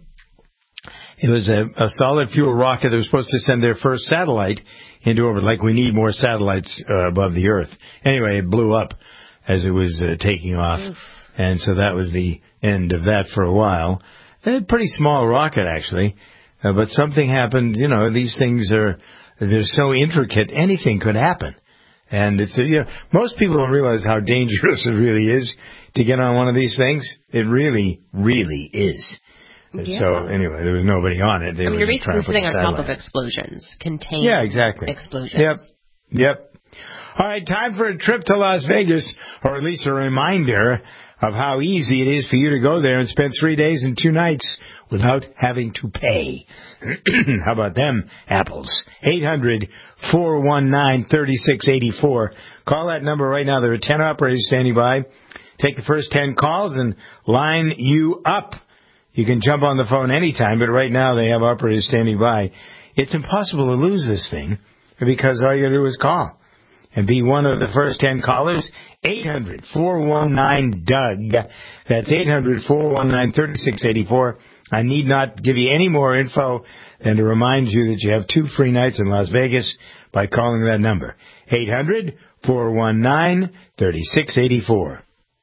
It was a, a solid fuel rocket that was supposed to send their first satellite into orbit. Like we need more satellites uh, above the Earth. Anyway, it blew up as it was uh, taking off. Oof. And so that was the end of that for a while. A pretty small rocket, actually. Uh, but something happened. You know, these things are, they're so intricate, anything could happen. And it's, you know, most people don't realize how dangerous it really is to get on one of these things. It really, really is. Yeah. So anyway, there was nobody on it. They I mean, were you're basically sitting on satellite. top of explosions, contained yeah, exactly. explosions. Yep, yep. All right, time for a trip to Las Vegas, or at least a reminder of how easy it is for you to go there and spend three days and two nights without having to pay. How about them apples? eight hundred, four one nine, three six eight four. Call that number right now. There are ten operators standing by. Take the first ten calls and line you up. You can jump on the phone anytime, but right now they have operators standing by. It's impossible to lose this thing because all you got to do is call and be one of the first ten callers. eight hundred, four one nine, D U G. That's eight hundred, four one nine, three six eight four. I need not give you any more info than to remind you that you have two free nights in Las Vegas by calling that number. eight hundred, four one nine, three six eight four.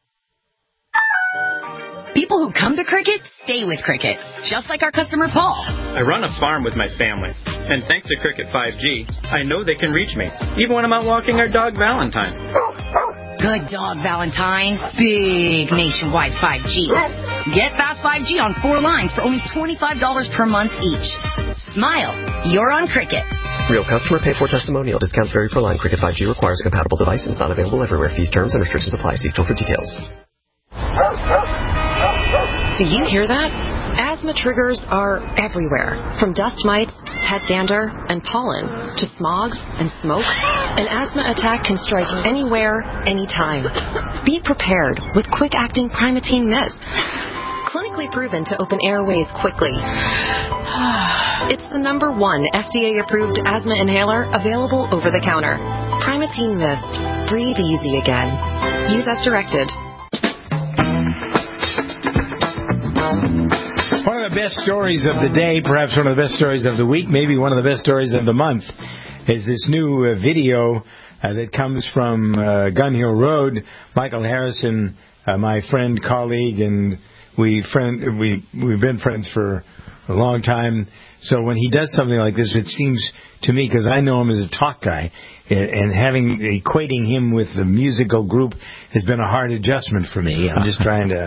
People who come to Cricket stay with Cricket, just like our customer Paul. I run a farm with my family, and thanks to Cricket five G, I know they can reach me, even when I'm out walking our dog Valentine. Good dog, Valentine. Big nationwide five G. Get fast five G on four lines for only twenty-five dollars per month each. Smile. You're on Cricket. Real customer pay for testimonial. Discounts vary per line. Cricket five G requires a compatible device and is not available everywhere. Fees, terms, and restrictions apply. See store for details. Do you hear that? Asthma triggers are everywhere, from dust mites, head dander, and pollen, to smog and smoke. An asthma attack can strike anywhere, anytime. Be prepared with quick-acting Primatene Mist. Clinically proven to open airways quickly. It's the number one F D A-approved asthma inhaler available over the counter. Primatene Mist. Breathe easy again. Use as directed. One of the best stories of the day, perhaps one of the best stories of the week, maybe one of the best stories of the month, is this new uh, video uh, that comes from uh, Gun Hill Road. Michael Harrison, uh, my friend, colleague, and we friend we we've been friends for a long time. So when he does something like this, it seems to me, because I know him as a talk guy, and having equating him with the musical group has been a hard adjustment for me. I'm just trying to.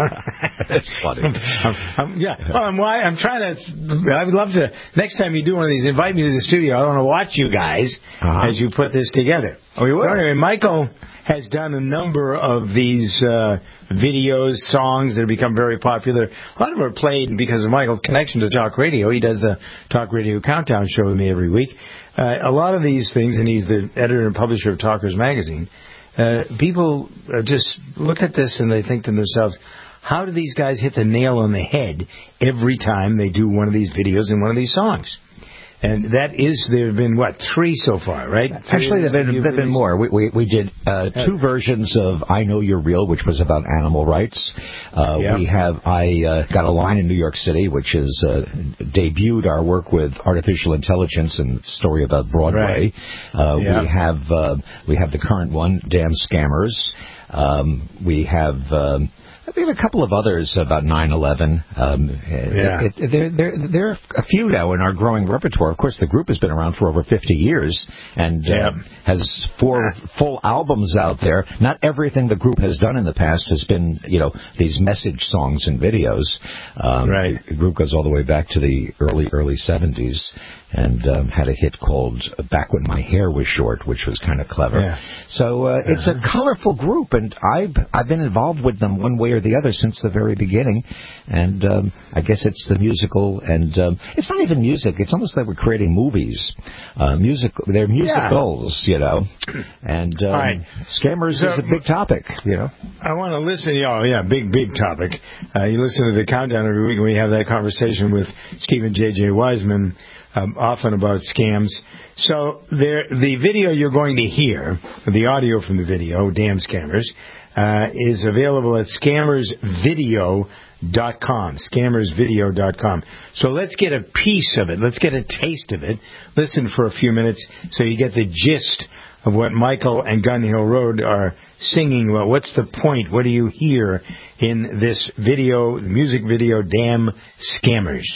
That's funny. I'm, I'm, yeah, well, I'm, I'm trying to. I would love to. Next time you do one of these, invite me to the studio. I want to watch you guys uh-huh. as you put this together. Oh, you will. So anyway, Michael has done a number of these uh, videos, songs that have become very popular. A lot of them are played because of Michael's connection to talk radio. He does the Talk Radio Countdown show with me every week. Uh, a lot of these things, and he's the editor and publisher of Talkers Magazine, uh, people are just look at this and they think to themselves, how do these guys hit the nail on the head every time they do one of these videos and one of these songs? And that is, there have been, what, three so far, right? Actually, there have been, there been more. We, we, we did uh, two versions of I Know You're Real, which was about animal rights. Uh, yeah. We have I uh, Got a Line in New York City, which is uh, debuted our work with artificial intelligence and story about Broadway. Right. Uh, yeah. We have uh, we have the current one, Damn Scammers. Um, we have... Um, We have a couple of others about nine eleven. Um, yeah. it, it, there, there, there are a few now in our growing repertoire. Of course, the group has been around for over fifty years and yeah. uh, has four full albums out there. Not everything the group has done in the past has been, you know, these message songs and videos. Um, right. The group goes all the way back to the early, early seventies and um, had a hit called Back When My Hair Was Short, which was kind of clever. Yeah. So uh, uh-huh. it's a colorful group, and I've, I've been involved with them one way or the other since the very beginning, and um, I guess it's the musical, and um, it's not even music. It's almost like we're creating movies. Uh, music, they're musicals, yeah. you know, and um, right. Scammers so, is a big topic, you know. I want to listen, oh yeah, big, big topic. Uh, you listen to the Countdown every week, and we have that conversation with Stephen J J. Wiseman, um, often about scams. So there, the video you're going to hear, the audio from the video, Damn Scammers, Uh, is available at scammers video dot com, scammers video dot com. So let's get a piece of it. Let's get a taste of it. Listen for a few minutes so you get the gist of what Michael and Gun Hill Road are singing about. What's the point? What do you hear in this video, the music video, Damn Scammers?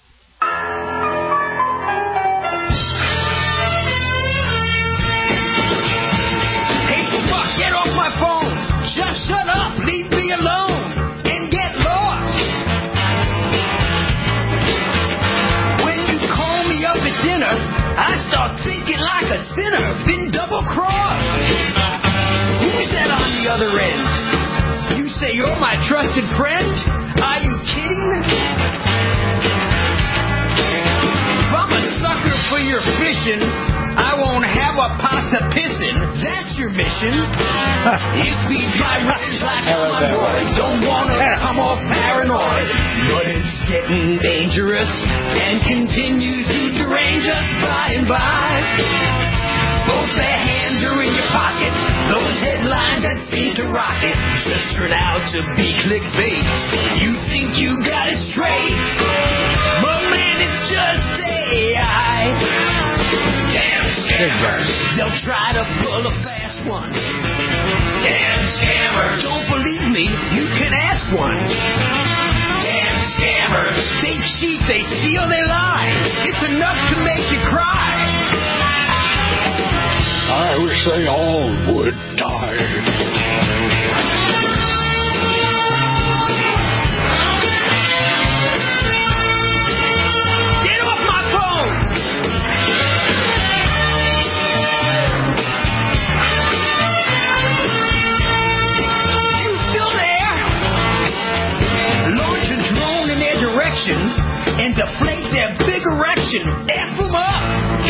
Just shut up, leave me alone, and get lost. When you call me up at dinner, I start thinking like a sinner, been double-crossed. Who's that on the other end? You say you're my trusted friend? Are you kidding? If I'm a sucker for your fishing, I won't have a pasta pissing. That's your mission. It beats my ribs like all my boys. Don't want to come off paranoid. But in getting dangerous and continues to derange us by and by. Both their hands are in your pockets. Those headlines that seem to rocket just turn out to be clickbait. You think you got it straight, but man, it's just A I. Damn scammers, they'll try to pull a fast one. Damn scammers, don't believe me, you can ask one. Damn scammers, they cheat, they steal, they lie. It's enough to make you cry. I wish they all would die. Get off my phone! You still there? Launch a drone in their direction and deflate their big erection. F them up!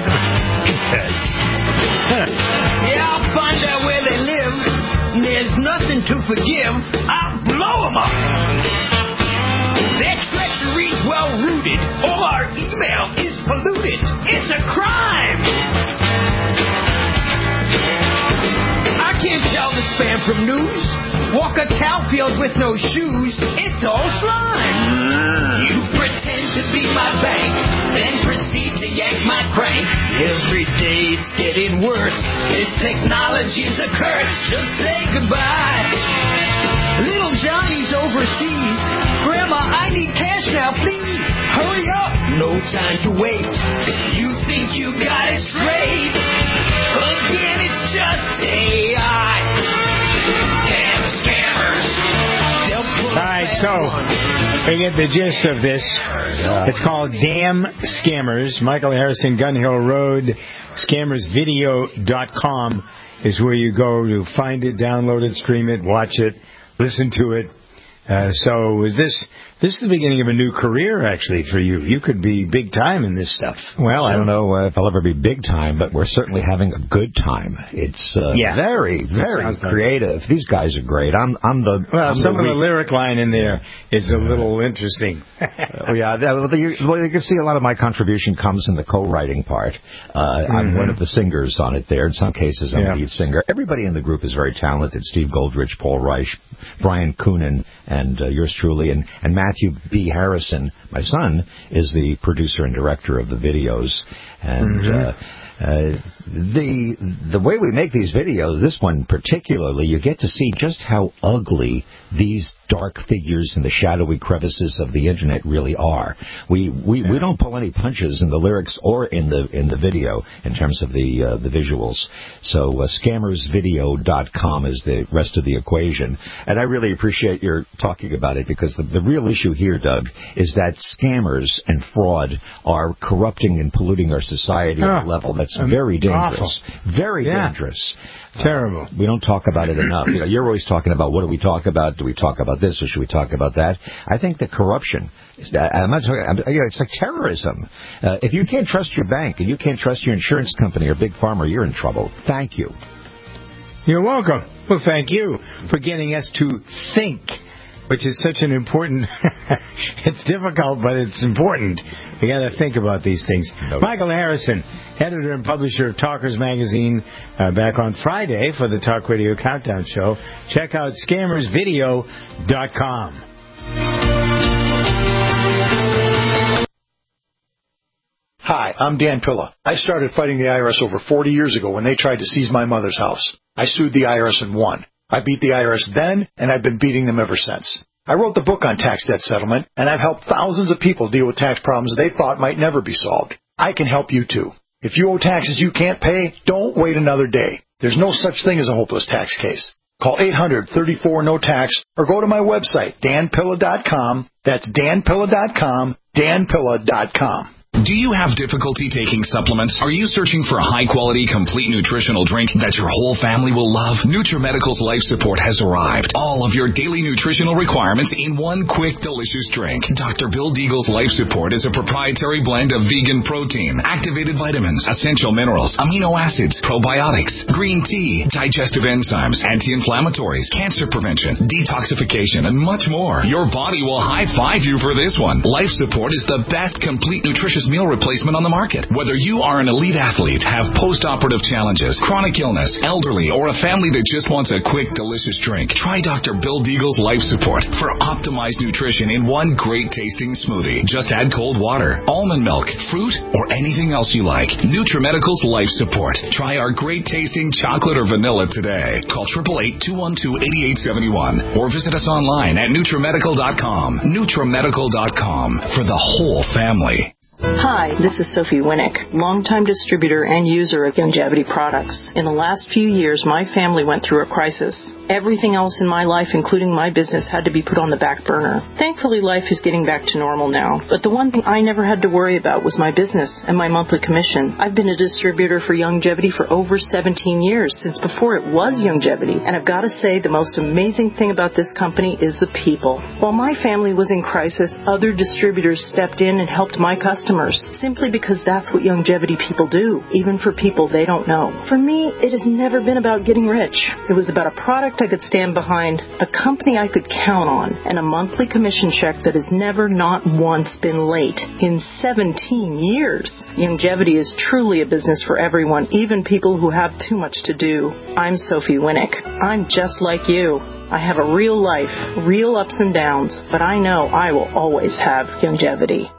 Yeah, I'll find out where they live. There's nothing to forgive. I'll blow them up. Their treachery's well rooted. All our email is polluted. It's a crime. I can't tell the spam from news. Walk a cow field with no shoes. It's all slime. You pretend to be my bank, then proceed to yank my crank. Every day it's getting worse. This technology's a curse. Just say goodbye. Little Johnny's overseas. Grandma, I need cash now, please. Hurry up. No time to wait. You think you got it straight. Again, it's just A I. Damn scammers. All right, so we get the gist of this. It's called Damn Scammers. Michael Harrison, Gun Hill Road. Scammers Video dot com is where you go to find it, download it, stream it, watch it, listen to it. Uh, so is this this is the beginning of a new career, actually, for you? You could be big time in this stuff. Well, so. I don't know uh, if I'll ever be big time, but we're certainly having a good time. It's uh, yeah. very, very creative. Like These guys are great. I'm, I'm the well. I'm some the of the weak. lyric line in there is a little interesting. uh, yeah, that, you, well, you can see a lot of my contribution comes in the co-writing part. Uh, mm-hmm. I'm one of the singers on it there. In some cases, I'm yeah. the lead singer. Everybody in the group is very talented. Steve Goldrich, Paul Reich, Brian Coonan, and uh, yours truly, and, and Matthew B. Harrison, my son, is the producer and director of the videos. And mm-hmm. uh, uh, the the way we make these videos, this one particularly, you get to see just how ugly these dark figures in the shadowy crevices of the internet really are. We we, yeah. we don't pull any punches in the lyrics or in the in the video in terms of the uh, the visuals. So uh, scammers video dot com is the rest of the equation. And I really appreciate your talking about it, because the, the real issue here, Doug, is that scammers and fraud are corrupting and polluting our society oh, at a level that's um, very dangerous. Awful. Very yeah. dangerous. Terrible. Uh, we don't talk about it enough. You know, you're always talking about, what do we talk about? Do we talk about this or should we talk about that? I think the corruption, is, I'm not talking, I'm, you know, it's like terrorism. Uh, if you can't trust your bank and you can't trust your insurance company or big pharma, you're in trouble. Thank you. You're welcome. Well, thank you for getting us to think, which is such an important, it's difficult, but it's important. We got to think about these things. No. Michael Harrison, editor and publisher of Talkers Magazine, uh, back on Friday for the Talk Radio Countdown Show. Check out scammers video dot com. Hi, I'm Dan Pilla. I started fighting the I R S over forty years ago when they tried to seize my mother's house. I sued the I R S and won. I beat the I R S then, and I've been beating them ever since. I wrote the book on tax debt settlement, and I've helped thousands of people deal with tax problems they thought might never be solved. I can help you, too. If you owe taxes you can't pay, don't wait another day. There's no such thing as a hopeless tax case. Call eight hundred, thirty-four, no tax, or go to my website, dan pilla dot com. That's dan pilla dot com, dan pilla dot com. Do you have difficulty taking supplements? Are you searching for a high-quality, complete nutritional drink that your whole family will love? NutriMedical's Life Support has arrived. All of your daily nutritional requirements in one quick, delicious drink. Doctor Bill Deagle's Life Support is a proprietary blend of vegan protein, activated vitamins, essential minerals, amino acids, probiotics, green tea, digestive enzymes, anti-inflammatories, cancer prevention, detoxification, and much more. Your body will high-five you for this one. Life Support is the best complete nutritious meal replacement on the market. Whether you are an elite athlete, have post-operative challenges, chronic illness, elderly, or a family that just wants a quick, delicious drink, try Doctor Bill Deagle's Life Support for optimized nutrition in one great-tasting smoothie. Just add cold water, almond milk, fruit, or anything else you like. NutriMedical's Life Support. Try our great-tasting chocolate or vanilla today. Call eight eight eight, two one two, eight eight seven one or visit us online at NutriMedical dot com. NutriMedical dot com for the whole family. Hi, this is Sophie Winnick, longtime distributor and user of Youngevity products. In the last few years, my family went through a crisis. Everything else in my life, including my business, had to be put on the back burner. Thankfully, life is getting back to normal now. But the one thing I never had to worry about was my business and my monthly commission. I've been a distributor for Youngevity for over seventeen years, since before it was Youngevity. And I've got to say, the most amazing thing about this company is the people. While my family was in crisis, other distributors stepped in and helped my customers, simply because that's what Youngevity people do, even for people they don't know. For me, it has never been about getting rich. It was about a product I could stand behind, a company I could count on, and a monthly commission check that has never, not once, been late in seventeen years. Youngevity is truly a business for everyone, even people who have too much to do. I'm Sophie Winnick. I'm just like you. I have a real life, real ups and downs, but I know I will always have Youngevity.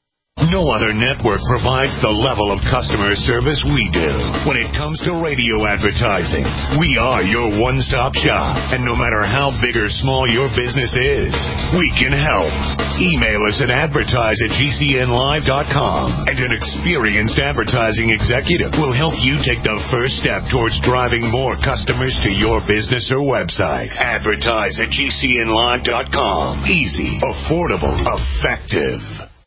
No other network provides the level of customer service we do. When it comes to radio advertising, we are your one-stop shop. And no matter how big or small your business is, we can help. Email us at advertise at G C N live dot com, and an experienced advertising executive will help you take the first step towards driving more customers to your business or website. Advertise at G C N live dot com. Easy, affordable, effective.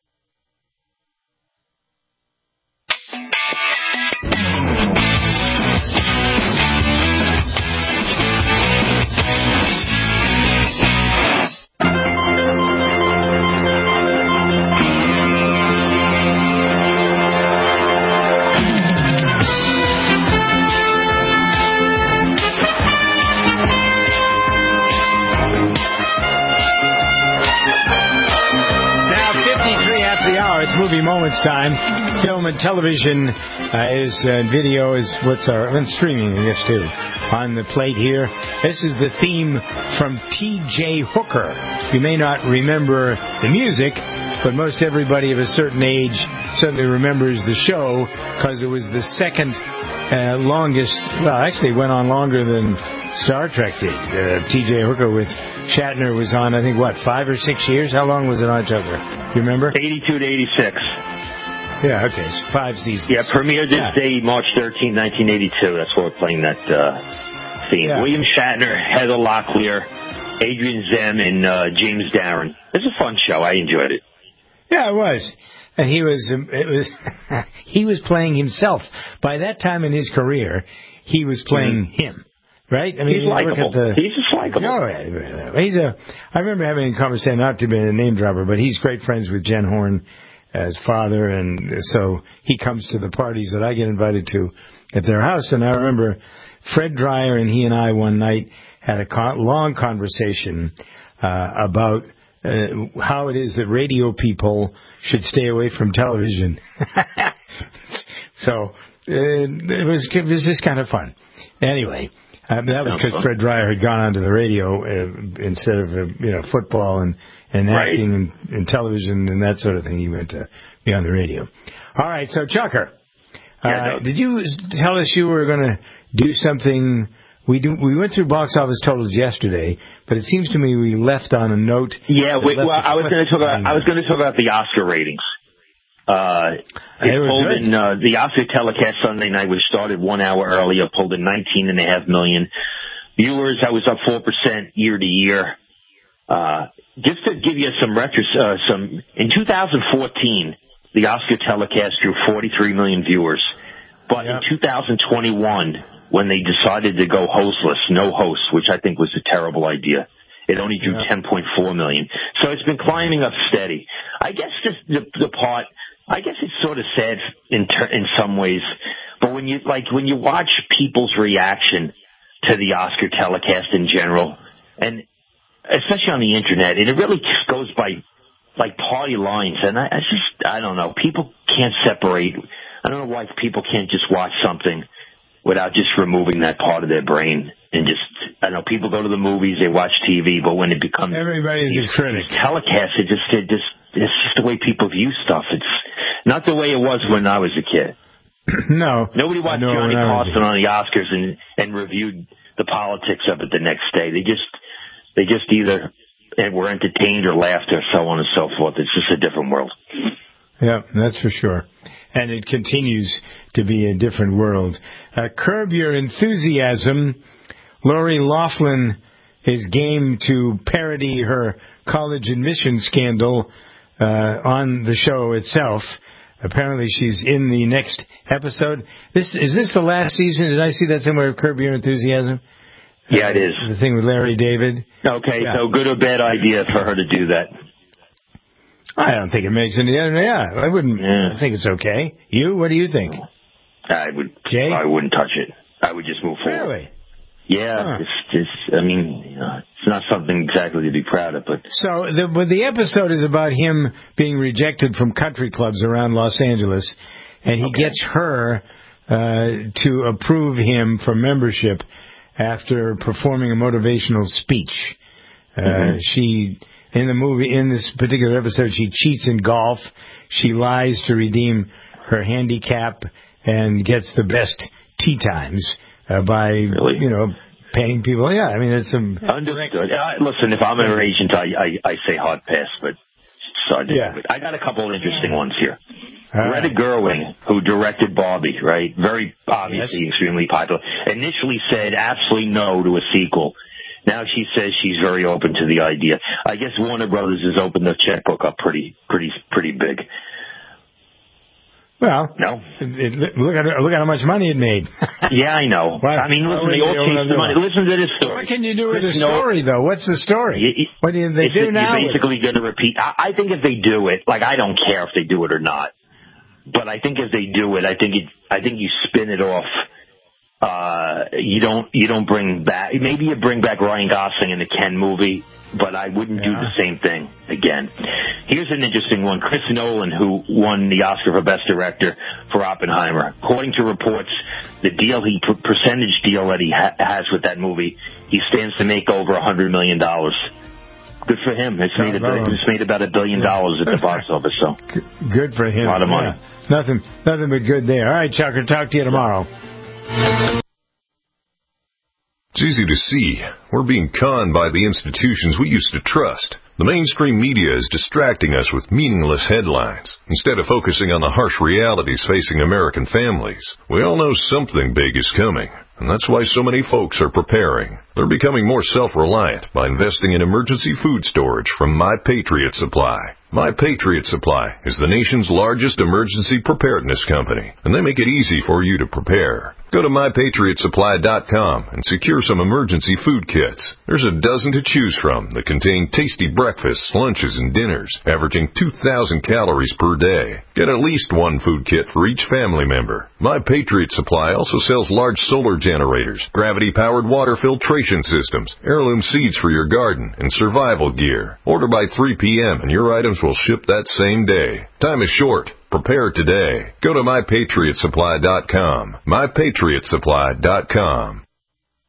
Movie Moments time. Film and television uh, is uh, video is what's our and streaming, I guess, too, on the plate here. This is the theme from T J Hooker. You may not remember the music, but most everybody of a certain age certainly remembers the show because it was the second uh, longest. Well, actually, it went on longer than Star Trek did. Uh, T J Hooker with Shatner was on, I think, what, five or six years? How long was it on, Tucker? You remember? eighty-two to eighty-six. Yeah, okay, so five seasons. Yeah, premiered this yeah. day, March thirteenth, nineteen eighty-two. That's why we're playing that uh, theme. Yeah. William Shatner, Heather Locklear, Adrian Zem, and uh, James Darren. It's a fun show. I enjoyed it. Yeah, it was. And he was, um, it was, he was playing himself. By that time in his career, he was playing mm-hmm. him. Right? I mean, he's likable. The, he's just likable. No, he's a. I remember having a conversation, not to be a name dropper, but he's great friends with Jen Horn as father, and so he comes to the parties that I get invited to at their house. And I remember Fred Dreyer and he and I one night had a con- long conversation uh, about uh, how it is that radio people should stay away from television. so uh, it was it was just kind of fun. Anyway. Uh, that was because Fred Dreyer had gone onto the radio uh, instead of uh, you know football and, and acting right. and, and television and that sort of thing. He went to be on the radio. All right, so Chucker, uh, yeah, no. did you tell us you were going to do something? We do. We went through box office totals yesterday, but it seems to me we left on a note. Yeah, wait, well, I was going to talk about. I was going to talk about the Oscar ratings. Uh, it, it pulled good. in, uh, the Oscar telecast Sunday night, which started one hour earlier, pulled in nineteen and a half million viewers. That was up four percent year to year. Uh, just to give you some retros, uh, some, in two thousand fourteen, the Oscar telecast drew forty-three million viewers. But yeah. in two thousand twenty-one, when they decided to go hostless, no hosts, which I think was a terrible idea, it only drew yeah. ten point four million. So it's been climbing up steady. I guess this, the, the part, I guess it's sort of sad in ter- in some ways, but when you, like, when you watch people's reaction to the Oscar telecast in general, and especially on the internet, and it really just goes by, like, party lines, and I, I just, I don't know, people can't separate. I don't know why people can't just watch something without just removing that part of their brain and just, I don't know, people go to the movies, they watch T V, but when it becomes everybody's a critic. Telecast, it just, it just, it's just the way people view stuff. It's not the way it was when I was a kid. No. Nobody watched Johnny Carson on the Oscars and, and reviewed the politics of it the next day. They just, they just either were entertained or laughed or so on and so forth. It's just a different world. Yeah, that's for sure. And it continues to be a different world. Uh, Curb Your Enthusiasm. Lori Loughlin is game to parody her college admission scandal uh, on the show itself. Apparently she's in the next episode. This is this the last season? Did I see that somewhere, Curb Your Enthusiasm? Yeah, it is. Uh, the thing with Larry David. Okay, yeah. so good or bad idea for her to do that? I don't think it makes any. Yeah, I wouldn't. Yeah. I think it's okay. You? What do you think? I would. Jay? I wouldn't touch it. I would just move forward. Really? Yeah. Huh. It's just. I mean, you know, it's not something exactly to be proud of, but. So the but the episode is about him being rejected from country clubs around Los Angeles, and he okay. gets her uh, to approve him for membership after performing a motivational speech. Uh, mm-hmm. She. In the movie, in this particular episode, she cheats in golf. She lies to redeem her handicap and gets the best tee times uh, by, really? you know, paying people. Yeah, I mean, it's some... Understood. Uh, listen, if I'm an agent, I, I, I say hard pass, but sorry to yeah. do it. I got a couple of interesting ones here. All Greta right. Gerwig, who directed Barbie, right? Very obviously yes. extremely popular, initially said absolutely no to a sequel. Now she says she's very open to the idea. I guess Warner Brothers has opened the checkbook up pretty, pretty, pretty big. Well, no. It, it, look at look at how much money it made. Yeah, I know. What? I mean, listen, they all chase the money. Listen to this story. What can you do with the story, though? What's the story? You, what do they do now? You're basically going to repeat. I, I think if they do it, like I don't care if they do it or not, but I think if they do it, I think it, I think you spin it off. Uh, you don't, you don't bring back, maybe you bring back Ryan Gosling in the Ken movie, but I wouldn't yeah. do the same thing again. Here's an interesting one. Chris Nolan, who won the Oscar for Best Director for Oppenheimer. According to reports, the deal he, percentage deal that he ha- has with that movie, he stands to make over a hundred million dollars. Good for him. It's made, a, it's made about a billion dollars at the box office, so. Good for him. A lot of money. Yeah. Nothing, nothing but good there. All right, Chucker, talk to you tomorrow. It's easy to see. We're being conned by the institutions we used to trust. The mainstream media is distracting us with meaningless headlines, instead of focusing on the harsh realities facing American families. We all know something big is coming, and that's why so many folks are preparing. They're becoming more self-reliant by investing in emergency food storage from My Patriot Supply. My Patriot Supply is the nation's largest emergency preparedness company, and they make it easy for you to prepare. Go to my patriot supply dot com and secure some emergency food kits. There's a dozen to choose from that contain tasty breakfasts, lunches, and dinners, averaging two thousand calories per day. Get at least one food kit for each family member. My Patriot Supply also sells large solar generators, gravity-powered water filtration systems, heirloom seeds for your garden, and survival gear. Order by three p.m. and your items will ship that same day. Time is short. Prepare today. Go to my patriot supply dot com. my patriot supply dot com.